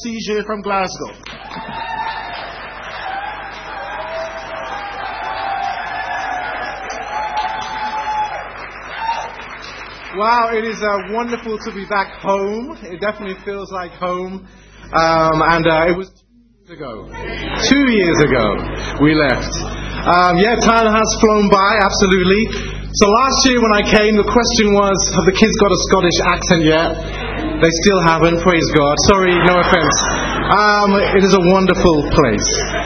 CJ from Glasgow. Wow, it is wonderful to be back home. It definitely feels like home. It was 2 years ago we left. Time has flown by, absolutely. So last year when I came, the question was, have the kids got a Scottish accent yet? They still haven't, praise God. Sorry, no offense. It is a wonderful place.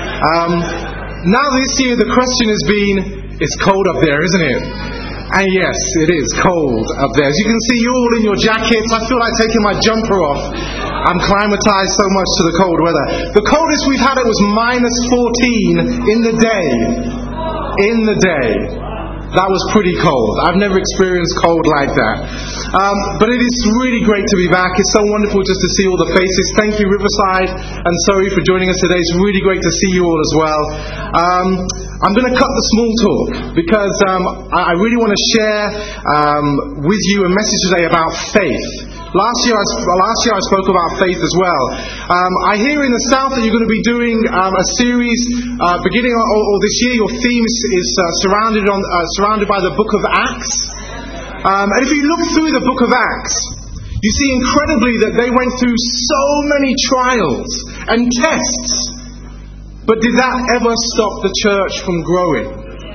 Now this year the question has been, it's cold up there, isn't it? And yes, it is cold up there. As you can see, you're all in your jackets. I feel like taking my jumper off. I'm climatized so much to the cold weather. The coldest we've had, it was -14 in the day. In the day. That was pretty cold. I've never experienced cold like that. But it is really great to be back. It's so wonderful just to see all the faces. Thank you, Riverside and Surrey, for joining us today. It's really great to see you all as well. I'm going to cut the small talk because I really want to share with you a message today about faith. Last year I spoke about faith as well. I hear in the South that you're going to be doing a series beginning or this year. Your theme is surrounded by the Book of Acts. And if you look through the Book of Acts, you see incredibly that they went through so many trials and tests. But did that ever stop the church from growing?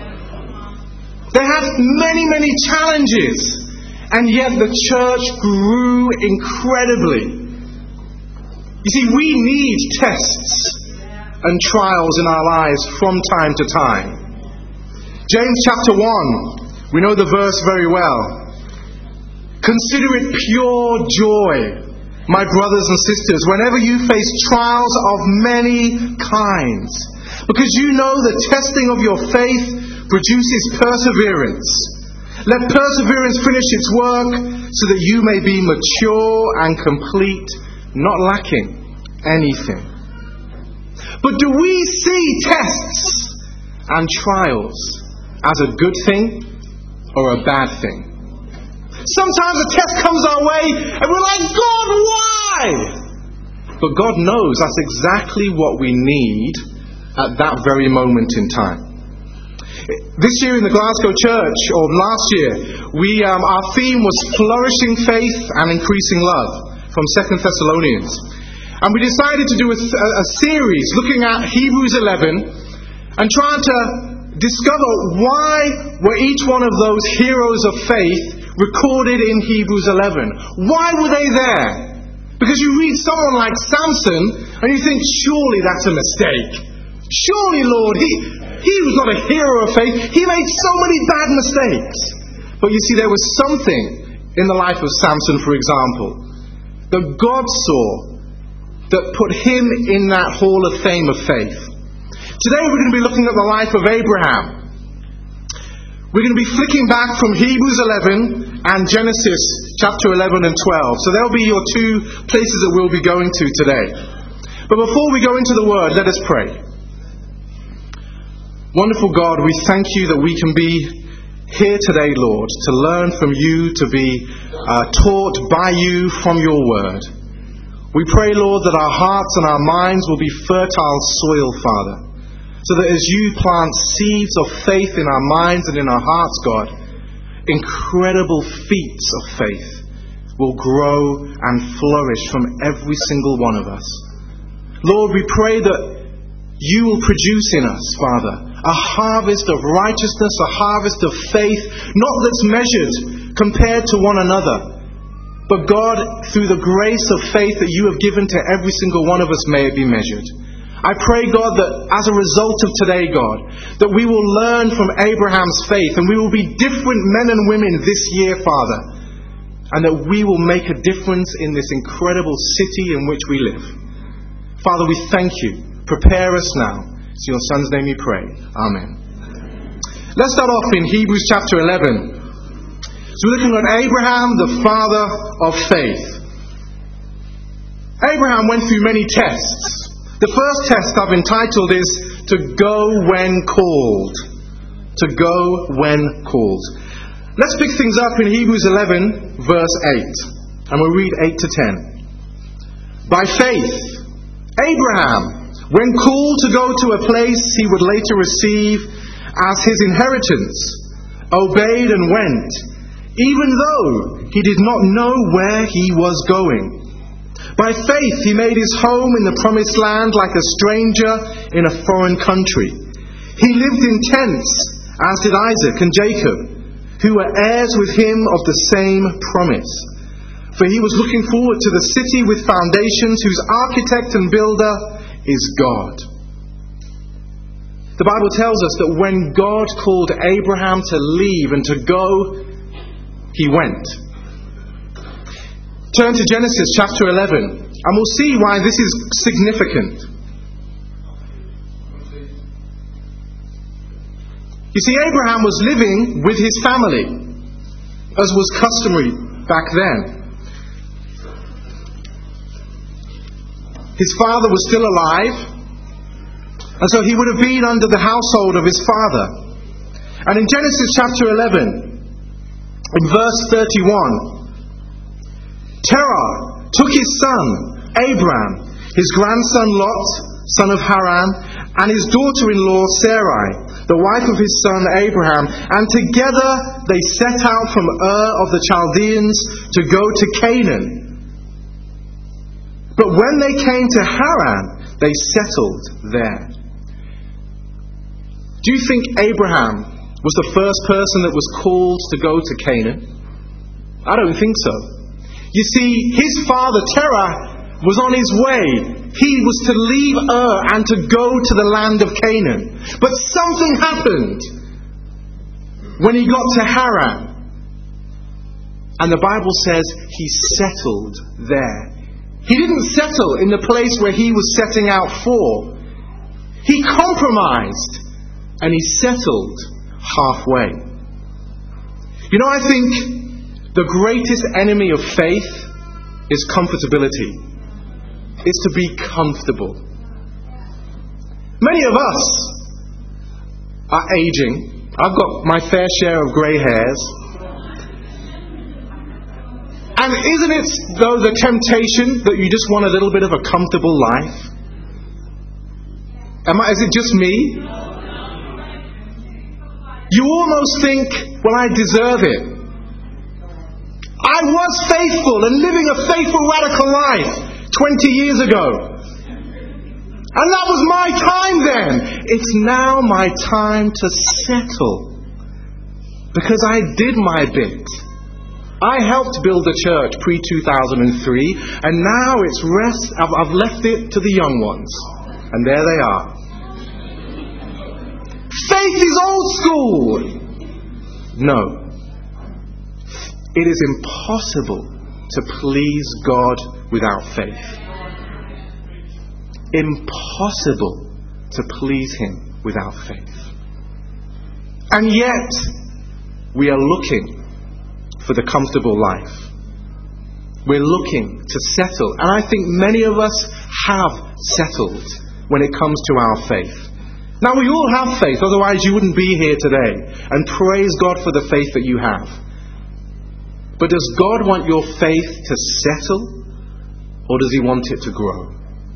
They had many, many challenges. And yet the church grew incredibly. You see, we need tests and trials in our lives from time to time. James chapter 1, we know the verse very well. Consider it pure joy, my brothers and sisters, whenever you face trials of many kinds, because you know the testing of your faith produces perseverance. Let perseverance finish its work so that you may be mature and complete, not lacking anything. But do we see tests and trials as a good thing or a bad thing? Sometimes a test comes our way and we're like, God, why? But God knows that's exactly what we need at that very moment in time. This year in the Glasgow church, or last year, our theme was flourishing faith and increasing love from 2 Thessalonians. And we decided to do a series looking at Hebrews 11 and trying to discover why were each one of those heroes of faith recorded in Hebrews 11. Why were they there? Because you read someone like Samson and you think, surely that's a mistake. Surely, Lord, he was not a hero of faith. He made so many bad mistakes. But you see, there was something in the life of Samson, for example, that God saw that put him in that hall of fame of faith. Today we're going to be looking at the life of Abraham. We're going to be flicking back from Hebrews 11 and Genesis chapter 11 and 12. So there'll be your two places that we'll be going to today. But before we go into the Word, let us pray. Wonderful God, we thank you that we can be here today, Lord, to learn from you, to be taught by you from your Word. We pray, Lord, that our hearts and our minds will be fertile soil, Father, so that as you plant seeds of faith in our minds and in our hearts, God, incredible feats of faith will grow and flourish from every single one of us. Lord, we pray that you will produce in us, Father, a harvest of righteousness, a harvest of faith, not that's measured compared to one another, but God, through the grace of faith that you have given to every single one of us, may it be measured. I pray, God, that as a result of today, God, that we will learn from Abraham's faith and we will be different men and women this year, Father, and that we will make a difference in this incredible city in which we live. Father, we thank you. Prepare us now. It's in your Son's name we pray. Amen. Let's start off in Hebrews chapter 11. So we're looking at Abraham, the father of faith. Abraham went through many tests. The first test I've entitled is to go when called. To go when called. Let's pick things up in Hebrews 11 verse 8. And we'll read 8 to 10. By faith, Abraham, when called to go to a place he would later receive as his inheritance, obeyed and went, even though he did not know where he was going. By faith he made his home in the promised land like a stranger in a foreign country. He lived in tents, as did Isaac and Jacob, who were heirs with him of the same promise. For he was looking forward to the city with foundations, whose architect and builder is God. The Bible tells us that when God called Abraham to leave and to go, he went. Turn to Genesis chapter 11, and we'll see why this is significant. You see, Abraham was living with his family, as was customary back then. His father was still alive, and so he would have been under the household of his father. And in Genesis chapter 11, in verse 31, Terah took his son, Abram, his grandson Lot, son of Haran, and his daughter-in-law Sarai, the wife of his son Abraham, and together they set out from Ur of the Chaldeans to go to Canaan. But when they came to Haran, they settled there. Do you think Abraham was the first person that was called to go to Canaan? I don't think so. You see, his father Terah was on his way. He was to leave Ur and to go to the land of Canaan. But something happened when he got to Haran. And the Bible says he settled there. He didn't settle in the place where he was setting out for. He compromised and he settled halfway. You know, I think the greatest enemy of faith is comfortability. It's to be comfortable. Many of us are aging. I've got my fair share of grey hairs. And isn't it, though, the temptation that you just want a little bit of a comfortable life? Is it just me? You almost think, well, I deserve it. I was faithful and living a faithful, radical life 20 years ago. And that was my time then. It's now my time to settle. Because I did my bit. I helped build a church pre-2003, and now it's rest. I've left it to the young ones. And there they are. Faith is old school. No. It is impossible to please God without faith. Impossible to please Him without faith. And yet, we are looking for the comfortable life. We're looking to settle. And I think many of us have settled when it comes to our faith. Now, we all have faith, otherwise you wouldn't be here today. And praise God for the faith that you have. But does God want your faith to settle, or does He want it to grow?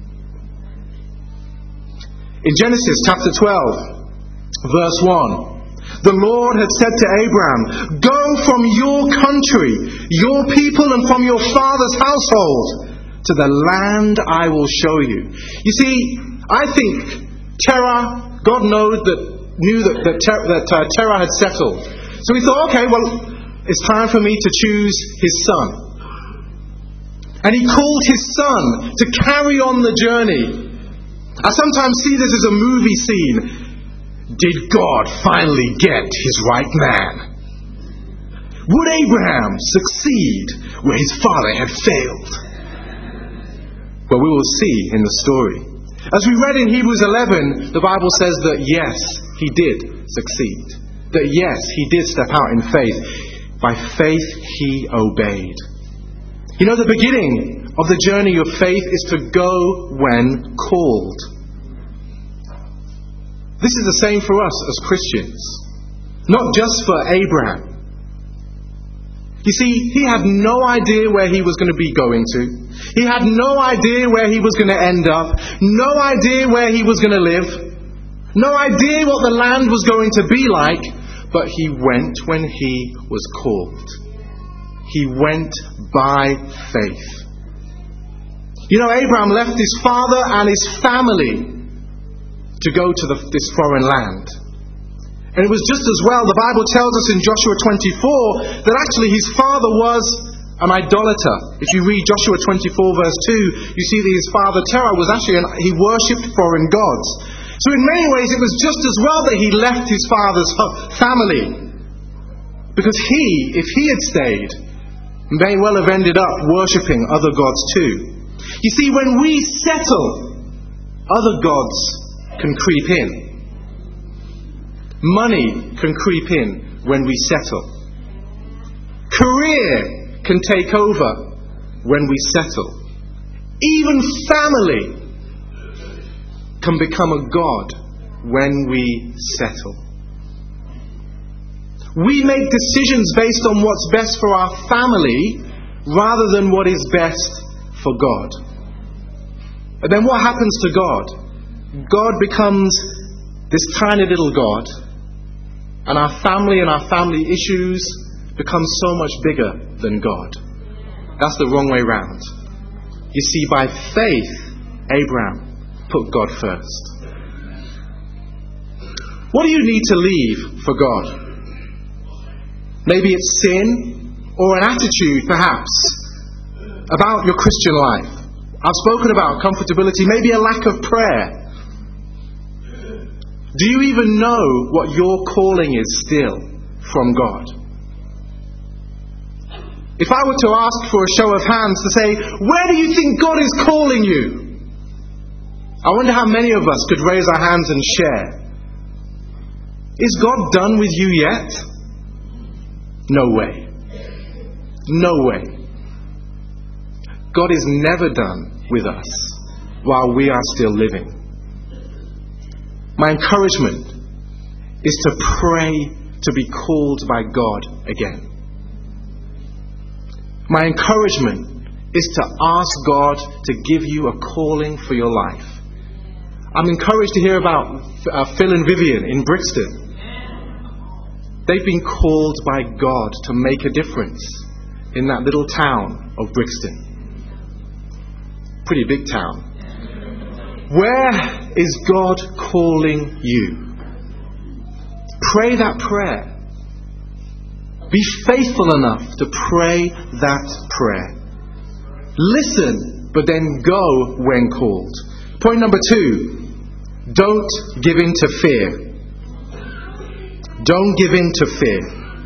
In Genesis chapter 12, verse 1, the Lord had said to Abraham, "Go from your country, your people, and from your father's household to the land I will show you." You see, I think Terah, God knew that Terah had settled. So he thought, okay, well, it's time for me to choose his son. And he called his son to carry on the journey. I sometimes see this as a movie scene. Did God finally get his right man? Would Abraham succeed where his father had failed? Well, we will see in the story. As we read in Hebrews 11, the Bible says that yes, he did succeed. That yes, he did step out in faith. By faith he obeyed. You know, the beginning of the journey of faith is to go when called. This is the same for us as Christians. Not just for Abraham. You see, he had no idea where he was going to be going to. He had no idea where he was going to end up, no idea where he was going to live, no idea what the land was going to be like, but he went when he was called. He went by faith. You know, Abraham left his father and his family to go to this foreign land. And it was just as well, the Bible tells us in Joshua 24 that actually his father was an idolater. If you read Joshua 24 verse 2, you see that his father Terah was actually, he worshipped foreign gods. So in many ways it was just as well that he left his father's family. Because if he had stayed, may well have ended up worshipping other gods too. You see, when we settle, other gods can creep in. Money can creep in when we settle. Career can take over when we settle. Even family can become a god when we settle. We make decisions based on what's best for our family rather than what is best for God. And then what happens to God? God becomes this tiny little God, and our family and our family issues become so much bigger than God. That's the wrong way round. You see, by faith, Abraham put God first. What do you need to leave for God? Maybe it's sin or an attitude, perhaps, about your Christian life. I've spoken about comfortability, maybe a lack of prayer. Do you even know what your calling is still from God? If I were to ask for a show of hands to say, where do you think God is calling you? I wonder how many of us could raise our hands and share. Is God done with you yet? No way. No way. God is never done with us while we are still living. My encouragement is to pray to be called by God again. My encouragement is to ask God to give you a calling for your life. I'm encouraged to hear about Phil and Vivian in Brixton. They've been called by God to make a difference in that little town of Brixton. Pretty big town. Where is God calling you? Pray that prayer. Be faithful enough to pray that prayer. Listen, but then go when called. Point number 2. Don't give in to fear. Don't give in to fear.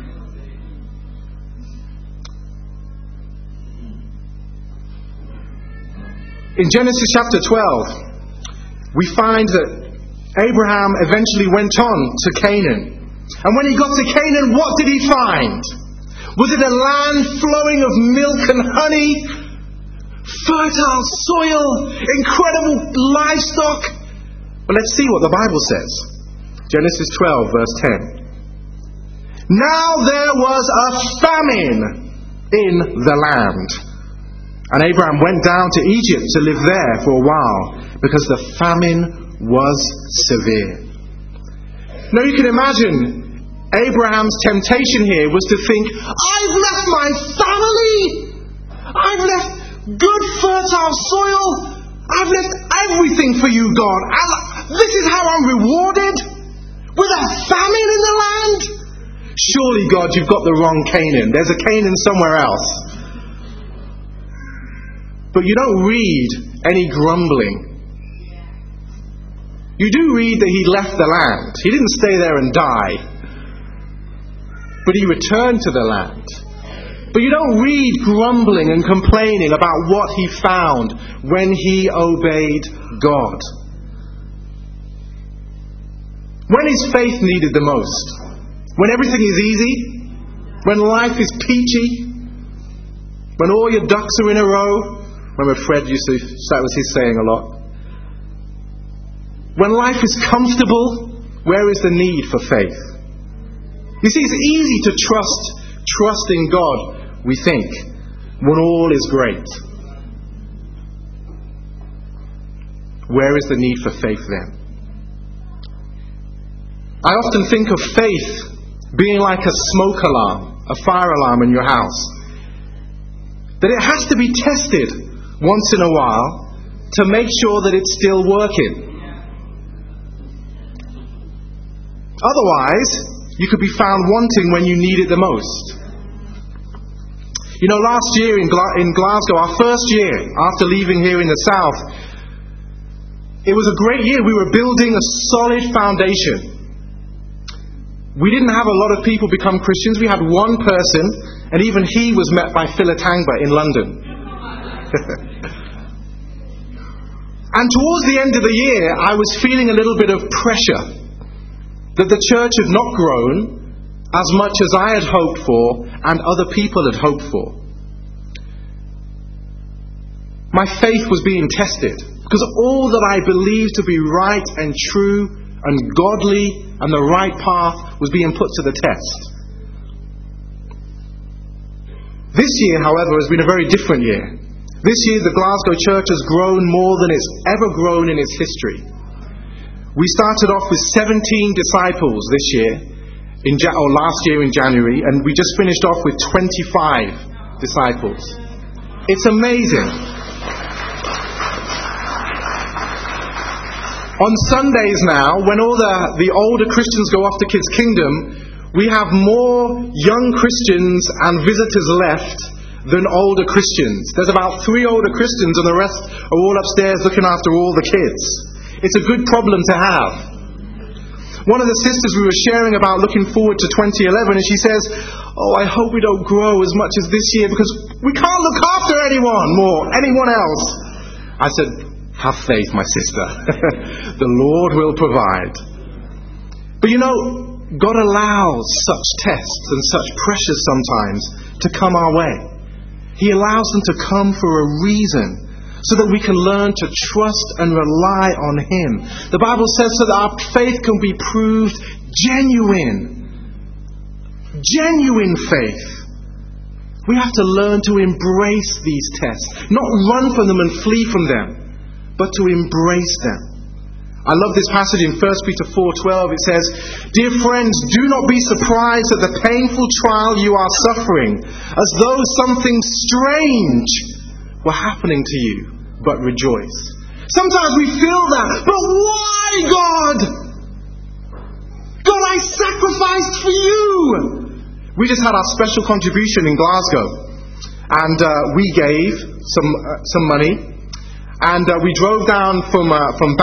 In Genesis chapter 12, we find that Abraham eventually went on to Canaan. And when he got to Canaan, what did he find? Was it a land flowing of milk and honey? Fertile soil? Incredible livestock? Well, let's see what the Bible says. Genesis 12, verse 10. Now there was a famine in the land. And Abraham went down to Egypt to live there for a while, because the famine was severe. Now you can imagine Abraham's temptation here was to think, I've left my family, I've left good fertile soil, I've left everything for you, God, and this is how I'm rewarded? With a famine in the land? Surely, God, you've got the wrong Canaan. There's a Canaan somewhere else. But you don't read any grumbling. You do read that he left the land. He didn't stay there and die. But he returned to the land. But you don't read grumbling and complaining about what he found when he obeyed God. When is faith needed the most? When everything is easy? When life is peachy? When all your ducks are in a row? Remember Fred that was his saying a lot. When life is comfortable, where is the need for faith? You see, it's easy to trust in God, we think, when all is great. where is the need for faith then? I often think of faith being like a smoke alarm, a fire alarm in your house. That it has to be tested once in a while to make sure that it's still working. Otherwise, you could be found wanting when you need it the most. You know, last year in Glasgow, our first year after leaving here in the south, it was a great year. We were building a solid foundation. We didn't have a lot of people become Christians. We had one person, and even he was met by Philip Tangba in London. And towards the end of the year, I was feeling a little bit of pressure that the church had not grown as much as I had hoped for and other people had hoped for. My faith was being tested because all that I believed to be right and true and godly and the right path was being put to the test. This year, however, has been a very different year. This year, the Glasgow church has grown more than it's ever grown in its history. We started off with 17 disciples this year, last year in January, and we just finished off with 25 disciples. It's amazing. On Sundays now, when all the older Christians go off to Kids Kingdom, we have more young Christians and visitors left than older Christians. There's about 3 older Christians and the rest are all upstairs looking after all the kids. It's a good problem to have. One of the sisters we were sharing about looking forward to 2011, and she says, I hope we don't grow as much as this year because we can't look after anyone else. I said, have faith, my sister. The Lord will provide. But you know, God allows such tests and such pressures sometimes to come our way. He allows them to come for a reason, so that we can learn to trust and rely on Him. The Bible says so that our faith can be proved genuine. Genuine faith. We have to learn to embrace these tests. Not run from them and flee from them, but to embrace them. I love this passage in 1 Peter 4:12. It says, "Dear friends, do not be surprised at the painful trial you are suffering, as though something strange were happening to you, but rejoice." Sometimes we feel that, but why, God? God, I sacrificed for you. We just had our special contribution in Glasgow, and we gave some money, and we drove down from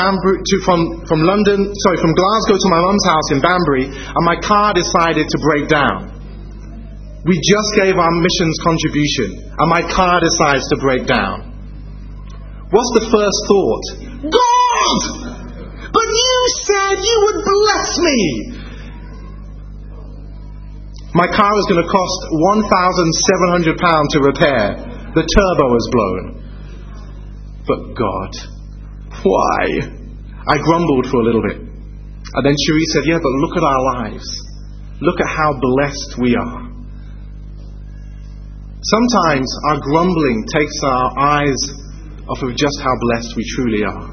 Glasgow to my mum's house in Banbury, and my car decided to break down. We just gave our missions contribution, and my car decides to break down. What's the first thought? God! But you said you would bless me! My car was going to cost £1,700 to repair. The turbo was blown. But God, why? I grumbled for a little bit. And then Cherie said, yeah, but look at our lives. Look at how blessed we are. Sometimes our grumbling takes our eyes off of just how blessed we truly are.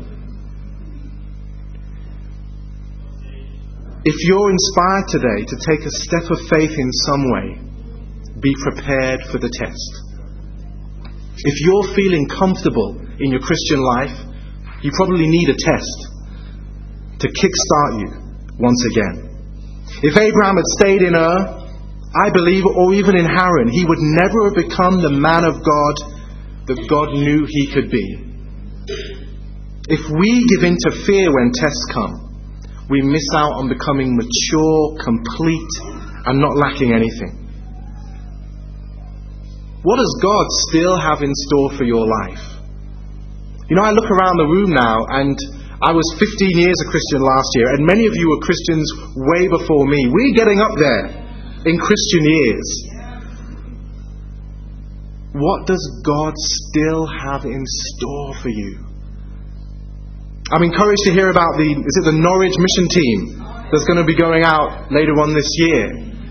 If you're inspired today to take a step of faith in some way, be prepared for the test. If you're feeling comfortable in your Christian life, you probably need a test to kickstart you once again. If Abraham had stayed in Ur, I believe, or even in Haran, he would never have become the man of God that God knew he could be. If we give in to fear when tests come, we miss out on becoming mature, complete, and not lacking anything. What does God still have in store for your life? You know, I look around the room now, and I was 15 years a Christian last year, and many of you were Christians way before me. We're getting up there in Christian years. What does God still have in store for you? I'm encouraged to hear about the Norwich mission team that's going to be going out later on this year.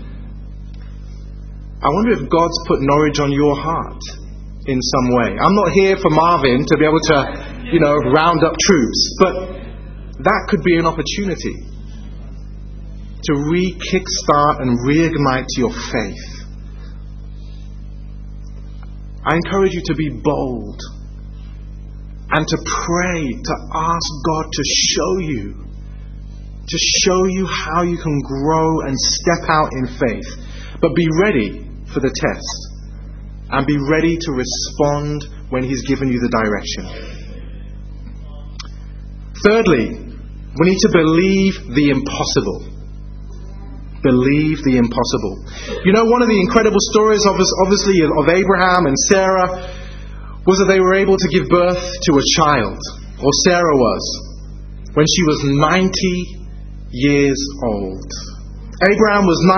I wonder if God's put Norwich on your heart in some way. I'm not here for Marvin to be able to round up troops. But that could be an opportunity to kickstart and reignite your faith. I encourage you to be bold and to pray, to ask God to show you how you can grow and step out in faith. But be ready for the test and be ready to respond when He's given you the direction. Thirdly, we need to believe the impossible. Believe the impossible. One of the incredible stories of Abraham and Sarah was that they were able to give birth to a child, or Sarah was, when she was 90 years old. Abraham was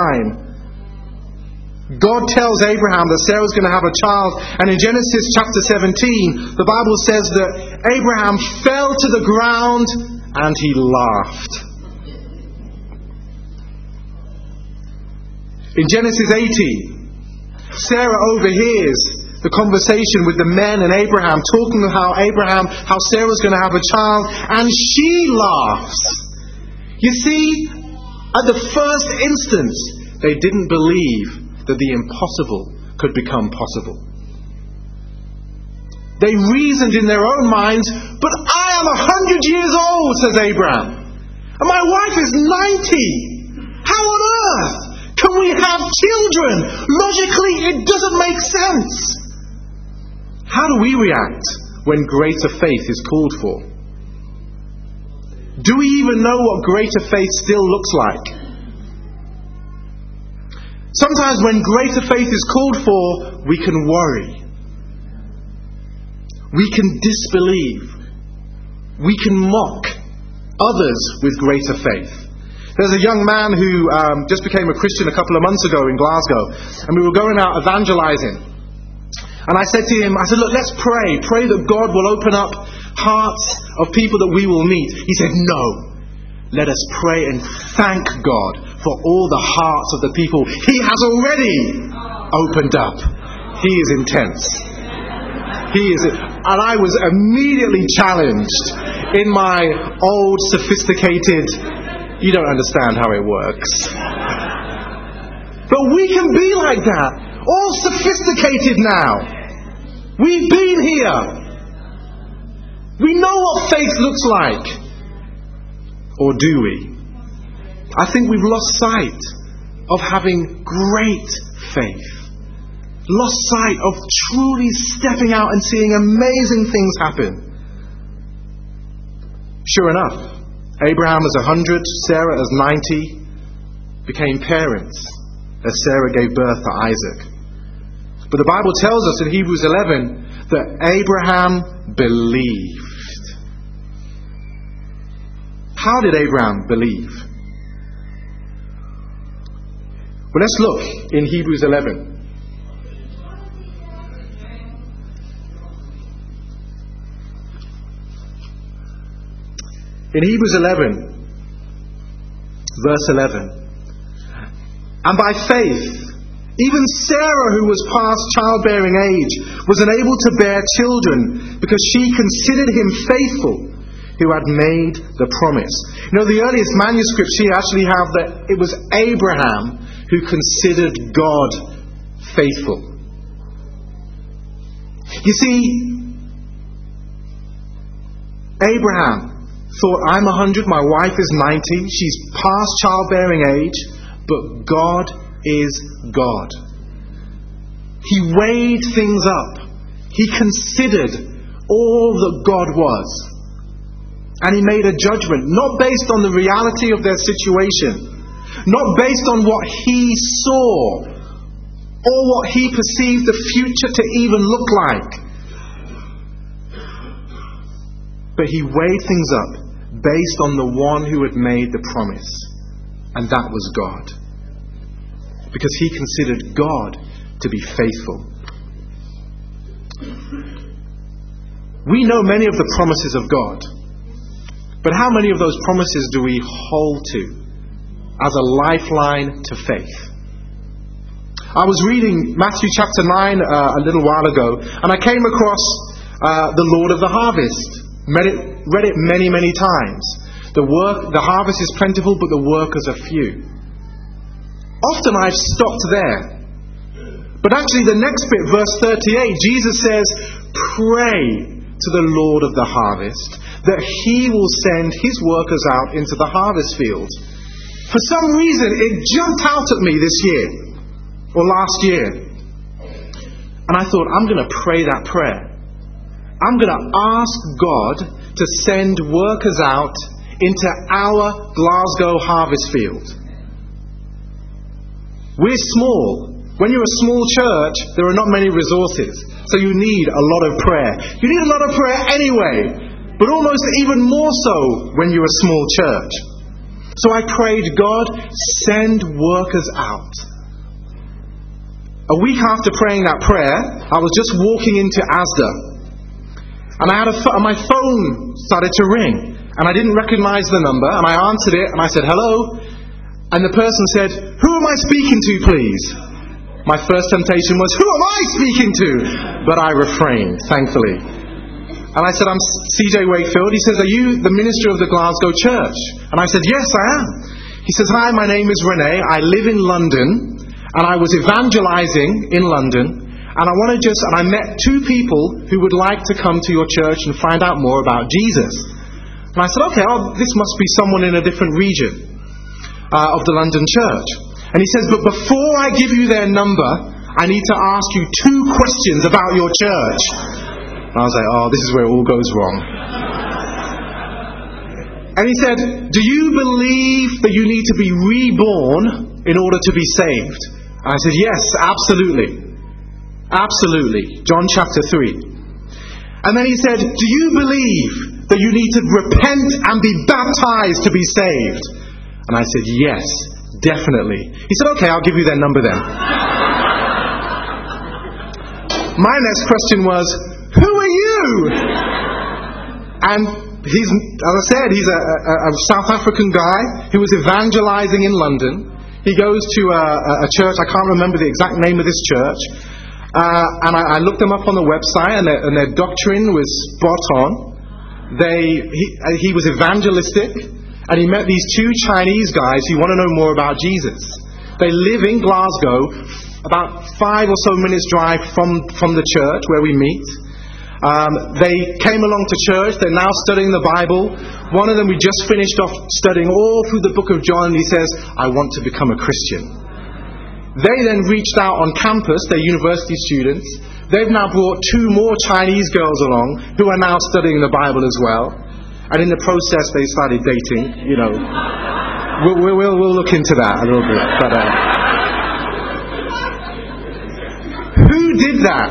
99. God tells Abraham that Sarah's going to have a child, and in Genesis chapter 17, the Bible says that Abraham fell to the ground and he laughed. In Genesis 18, Sarah overhears the conversation with the men and Abraham, talking about how Sarah's going to have a child, and she laughs. You see, at the first instance, they didn't believe that the impossible could become possible. They reasoned in their own minds, but I am 100 years old, says Abraham, and my wife is 90. How on earth can we have children? Logically, it doesn't make sense. How do we react when greater faith is called for? Do we even know what greater faith still looks like? Sometimes when greater faith is called for, we can worry. We can disbelieve. We can mock others with greater faith. There's a young man who just became a Christian a couple of months ago in Glasgow, and we were going out evangelizing. And I said to him, look, let's pray. Pray that God will open up hearts of people that we will meet. He said, no. Let us pray and thank God for all the hearts of the people He has already opened up. He is intense. And I was immediately challenged in my old, sophisticated, you don't understand how it works. But we can be like that. All sophisticated now. We've been here. We know what faith looks like. Or do we? I think we've lost sight of having great faith. Lost sight of truly stepping out and seeing amazing things happen. Sure enough, Abraham as 100, Sarah as 90, became parents as Sarah gave birth to Isaac. But the Bible tells us in Hebrews 11 that Abraham believed. How did Abraham believe? Well, let's look in Hebrews 11. In Hebrews 11, verse 11. And by faith, even Sarah, who was past childbearing age, was unable to bear children because she considered him faithful who had made the promise. The earliest manuscripts here actually have that it was Abraham who considered God faithful. You see, Abraham thought, I'm 100, my wife is 90, she's past childbearing age, but God is God. He weighed things up. He considered all that God was. And he made a judgment, not based on the reality of their situation, not based on what he saw, or what he perceived the future to even look like. But he weighed things up based on the one who had made the promise. And that was God. Because he considered God to be faithful. We know many of the promises of God. But how many of those promises do we hold to as a lifeline to faith? I was reading Matthew chapter 9 a little while ago, and I came across the Lord of the harvest. Read it many, many times. The harvest is plentiful, but the workers are few. Often I've stopped there. But actually the next bit, verse 38, Jesus says, pray to the Lord of the harvest that He will send His workers out into the harvest field. For some reason, it jumped out at me this year, or last year. And I thought, I'm going to pray that prayer. I'm going to ask God to send workers out into our Glasgow harvest field. We're small. When you're a small church, there are not many resources. So you need a lot of prayer. You need a lot of prayer anyway, but almost even more so when you're a small church. So I prayed, God, send workers out. A week after praying that prayer, I was just walking into Asda. And my phone started to ring. And I didn't recognize the number. And I answered it and I said, hello. And the person said, who am I speaking to, please? My first temptation was, who am I speaking to? But I refrained, thankfully. And I said, I'm CJ Wakefield. He says, are you the minister of the Glasgow church? And I said, yes, I am. He says, hi, my name is Renee. I live in London. And I was evangelizing in London. And I met two people who would like to come to your church and find out more about Jesus. And I said, okay, this must be someone in a different region of the London church. And he says, but before I give you their number, I need to ask you two questions about your church. And I was like, this is where it all goes wrong. And he said, do you believe that you need to be reborn in order to be saved? And I said, yes, absolutely. Absolutely. John chapter 3. And then he said, do you believe that you need to repent and be baptized to be saved? And I said, yes, definitely. He said, okay, I'll give you their number then. My next question was, who are you? And as I said, he's a South African guy who was evangelizing in London. He goes to a church, I can't remember the exact name of this church. And I looked them up on the website, and their doctrine was spot on. He was evangelistic. And he met these two Chinese guys who want to know more about Jesus. They live in Glasgow, about 5 or so minutes drive from the church where we meet. They came along to church. They're now studying the Bible. One of them, we just finished off studying all through the book of John. And he says, I want to become a Christian. They then reached out on campus, they're university students. They've now brought 2 more Chinese girls along who are now studying the Bible as well. And in the process, they started dating. We'll look into that a little bit. But who did that?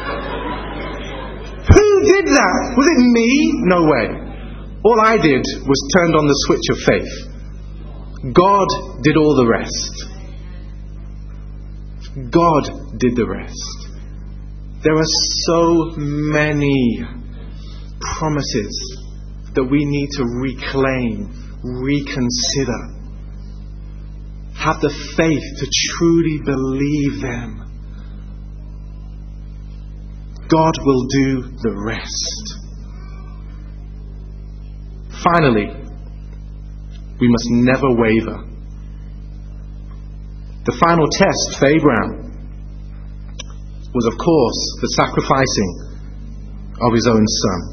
Who did that? Was it me? No way. All I did was turned on the switch of faith. God did all the rest. God did the rest. There are so many promises that we need to reclaim, reconsider. Have the faith to truly believe them. God will do the rest. Finally, we must never waver. The final test for Abraham was, of course, the sacrificing of his own son.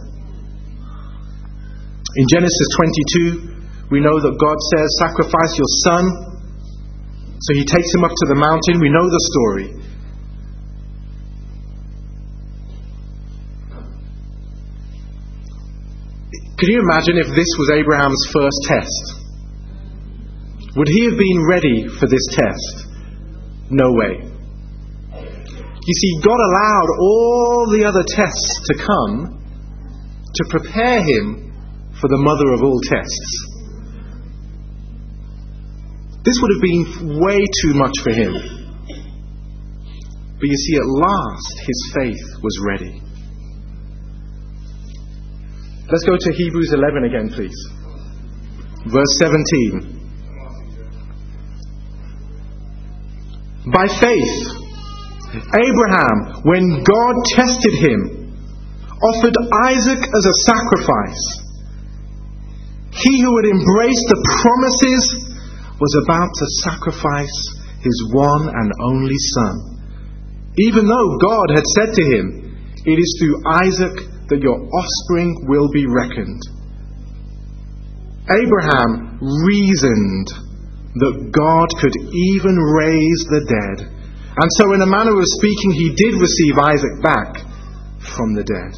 In Genesis 22, we know that God says, sacrifice your son. So he takes him up to the mountain. We know the story. Can you imagine if this was Abraham's first test? Would he have been ready for this test? No way. You see, God allowed all the other tests to come to prepare him for the mother of all tests. This would have been way too much for him. But you see, at last, his faith was ready. Let's go to Hebrews 11 again, please. Verse 17. By faith, Abraham, when God tested him, offered Isaac as a sacrifice. He who had embraced the promises was about to sacrifice his one and only son. Even though God had said to him, "It is through Isaac that your offspring will be reckoned." Abraham reasoned that God could even raise the dead. And so in a manner of speaking, he did receive Isaac back from the dead.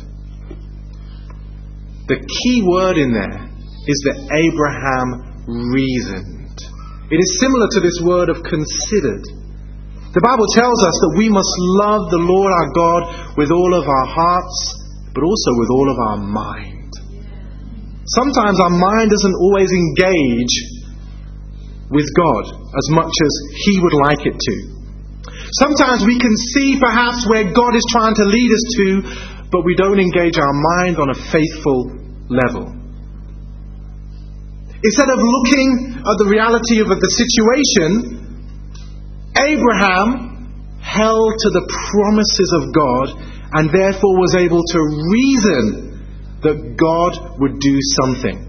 The key word in there is that Abraham reasoned. It is similar to this word of considered. The Bible tells us that we must love the Lord our God with all of our hearts, but also with all of our mind. Sometimes our mind doesn't always engage with God as much as He would like it to. Sometimes we can see perhaps where God is trying to lead us to, but we don't engage our mind on a faithful level. Instead of looking at the reality of the situation, Abraham held to the promises of God and therefore was able to reason that God would do something.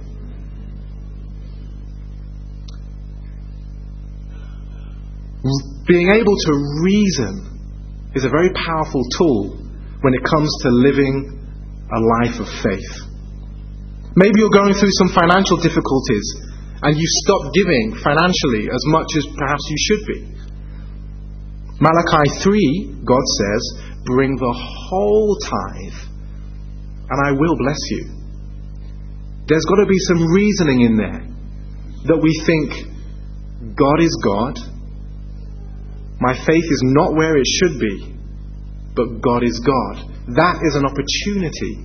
Being able to reason is a very powerful tool when it comes to living a life of faith. Maybe you're going through some financial difficulties and you stop giving financially as much as perhaps you should be. Malachi 3, God says, "Bring the whole tithe and I will bless you." There's got to be some reasoning in there that we think, God is God. My faith is not where it should be, but God is God. That is an opportunity.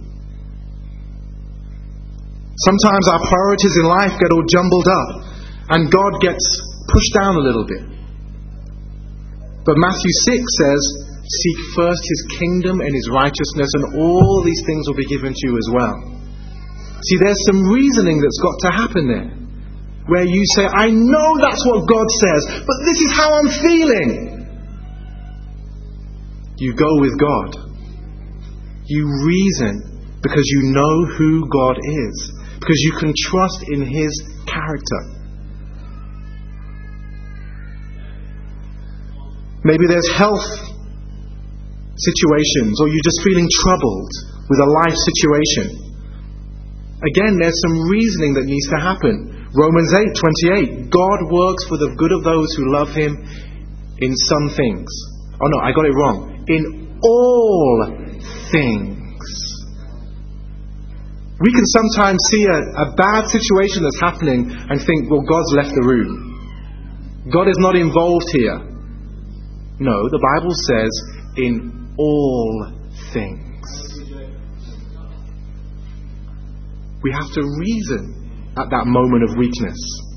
Sometimes our priorities in life get all jumbled up and God gets pushed down a little bit. But Matthew 6 says, "Seek first His kingdom and His righteousness, and all these things will be given to you as well." See, there's some reasoning that's got to happen there, where you say, "I know that's what God says, but this is how I'm feeling." You go with God. You reason because you know who God is, because you can trust in His character. Maybe there's health situations, or you're just feeling troubled with a life situation. Again, there's some reasoning that needs to happen. Romans 8:28, God works for the good of those who love Him in some things. Oh no, I got it wrong. In all things. We can sometimes see a bad situation that's happening and think, well, God's left the room. God is not involved here. No, the Bible says, in all things. We have to reason at that moment of weakness.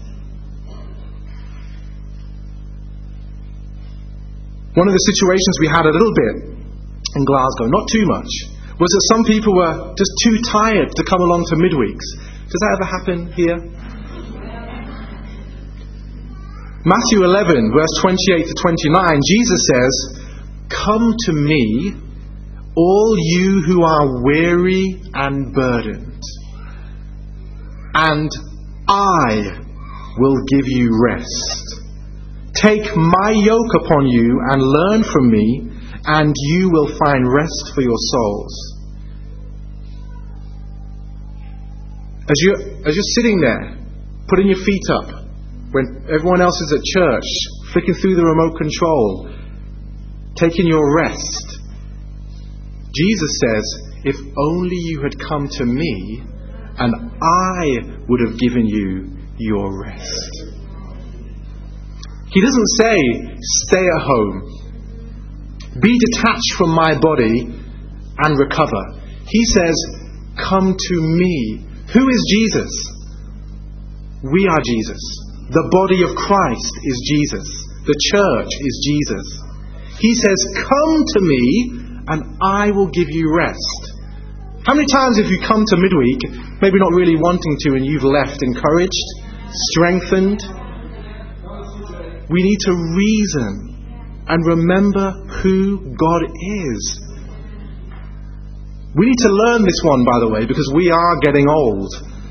One of the situations we had a little bit in Glasgow, not too much, was that some people were just too tired to come along to midweeks. Does that ever happen here? Matthew 11, verse 28 to 29, Jesus says, "Come to me, all you who are weary and burdened, and I will give you rest. Take my yoke upon you and learn from me, and you will find rest for your souls." As you're sitting there, putting your feet up, when everyone else is at church, flicking through the remote control, taking your rest, Jesus says, "If only you had come to me, and I would have given you your rest." He doesn't say, "Stay at home, be detached from my body and recover." He says, "Come to me." Who is Jesus? We are Jesus. The body of Christ is Jesus. The church is Jesus. He says, "Come to me and I will give you rest." How many times have you come to midweek, maybe not really wanting to, and you've left encouraged, strengthened? We need to reason and remember who God is. We need to learn this one, by the way, because we are getting old.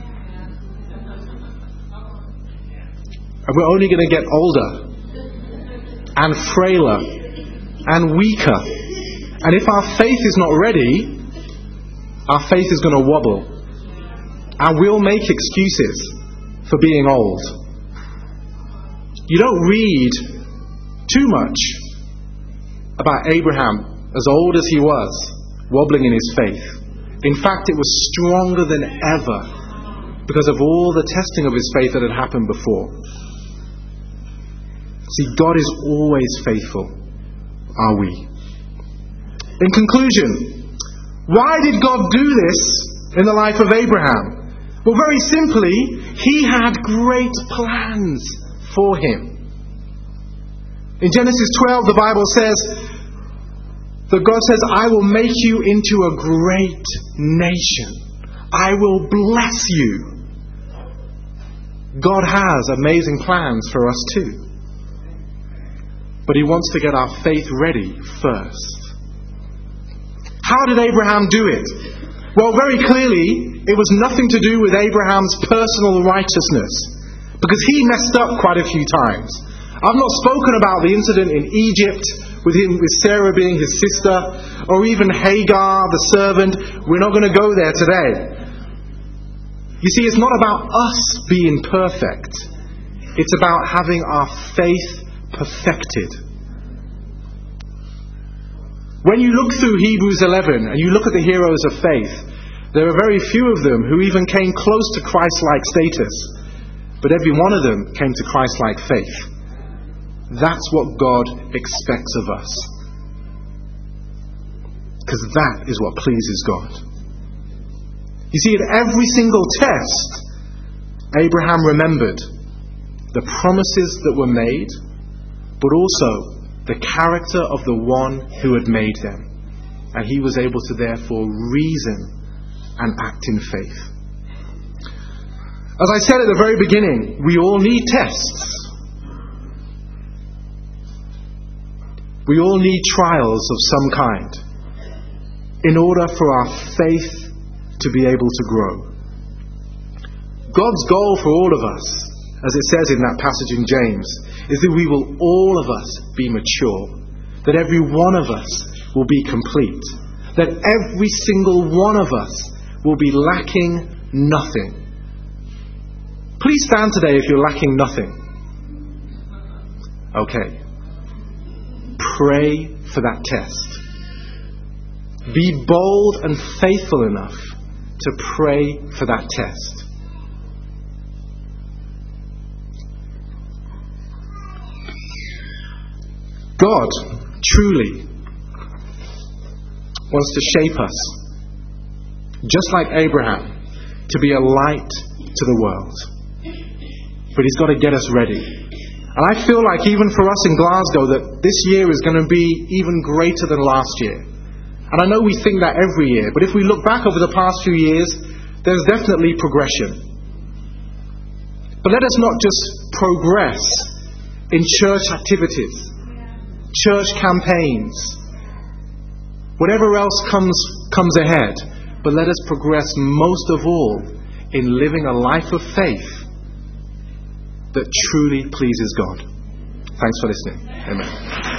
And we're only going to get older and frailer and weaker. And if our faith is not ready, our faith is going to wobble. And we'll make excuses for being old. You don't read too much about Abraham, as old as he was, wobbling in his faith. In fact, it was stronger than ever because of all the testing of his faith that had happened before. See, God is always faithful, are we? In conclusion, why did God do this in the life of Abraham? Well, very simply, he had great plans for him. In Genesis 12, the Bible says that God says, I will make you into a great nation. I will bless you. God has amazing plans for us too. But he wants to get our faith ready first. How did Abraham do it? Well, very clearly, it was nothing to do with Abraham's personal righteousness, because he messed up quite a few times. I've not spoken about the incident in Egypt with Sarah being his sister, or even Hagar, the servant. We're not going to go there today. You see, it's not about us being perfect. It's about having our faith perfected. When you look through Hebrews 11 and you look at the heroes of faith, there are very few of them who even came close to Christ-like status, but every one of them came to Christ-like faith. That's what God expects of us, because that is what pleases God. You see, at every single test, Abraham remembered the promises that were made, but also the character of the one who had made them. And he was able to therefore reason and act in faith. As I said at the very beginning, we all need tests. We all need trials of some kind in order for our faith to be able to grow. God's goal for all of us, as it says in that passage in James, is that we will all of us be mature, that every one of us will be complete, that every single one of us will be lacking nothing. Please stand today if you're lacking nothing. Okay. Pray for that test. Be bold and faithful enough to pray for that test. God truly wants to shape us, just like Abraham, to be a light to the world. But he's got to get us ready. And I feel like even for us in Glasgow that this year is going to be even greater than last year. And I know we think that every year, but if we look back over the past few years, there's definitely progression. But let us not just progress in church activities, church campaigns, whatever else comes ahead, but let us progress most of all in living a life of faith that truly pleases God. Thanks for listening. Amen.